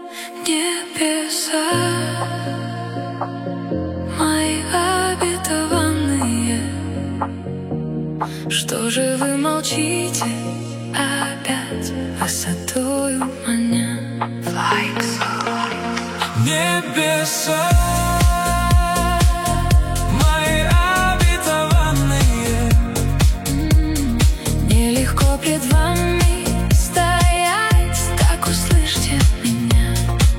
Небеса мои обетованные, что же вы молчите, опять высотою маня? Flying. Небеса мои обетованные, нелегко пред вами стоять, так услышьте меня.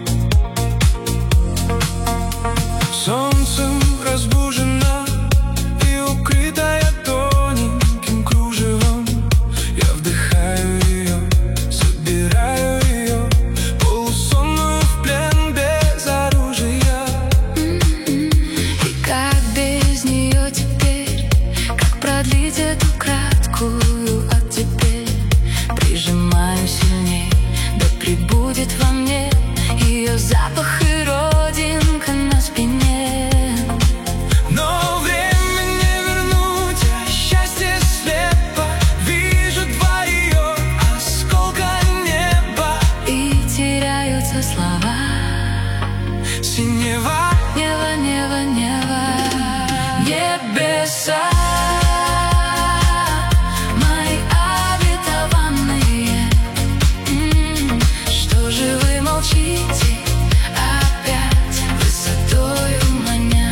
Солнцем разбужена и укрытая тоненьким кружевом, я вдыхаю ее, собираю ее, полусонную в плен без оружия. И как без нее теперь, как продлить эту краткую, а теперь прижимаю сильней, да пребудет во мне ее запах и родинка на спине. Но время не вернуть, а счастье слепо, вижу два ее осколка неба, И теряются слова. синева, Небо, небо, небо, небеса мои обетованные, что же вы молчите, опять высотою маня?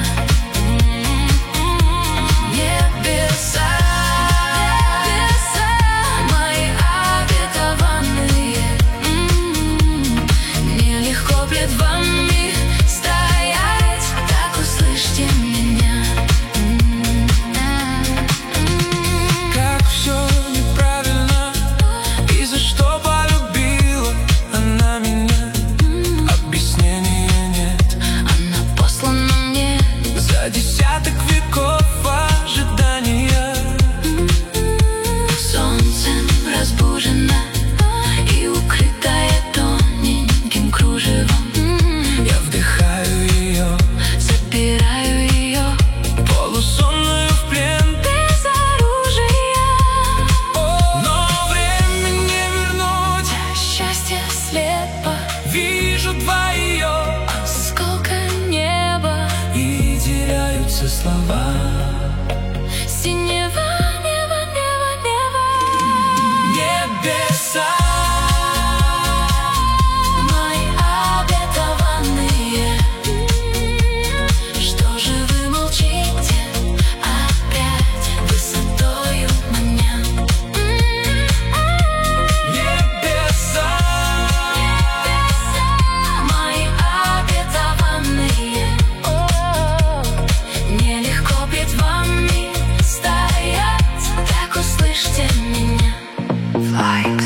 Небеса, небеса мои обетованные, нелегко пред вами стоять, так услышьте меня. как все неправильно, и за что полюбила она меня. Объяснения нет, Она послана мне за десяток веков ожидания. солнцем разбужена и укрытая тоненьким кружевом. Я вдыхаю ее, Забираю ее полусонную в плен. без оружия. Но время не вернуть, Счастье слепо, вижу два ее, осколка неба, и теряются слова. синева, небо, небо, небо. Небеса Мои обетованные, что же вы молчите, опять высотою маня? Небеса Мои обетованные, нелегко пред вами стоять, так услышьте меня. Flying.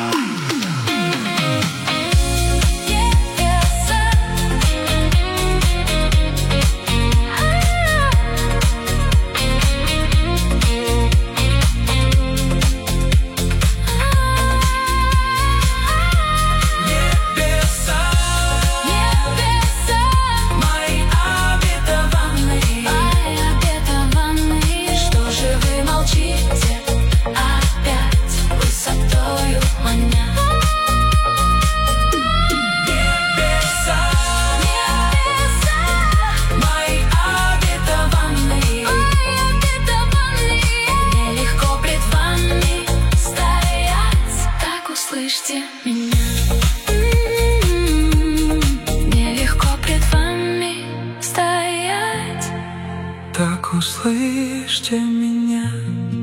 Небеса мои обетованные, Что же вы молчите, опять высотою маня? небеса мои обетованные, Нелегко пред вами стоять, так услышьте меня. Нелегко пред вами стоять. так услышьте меня.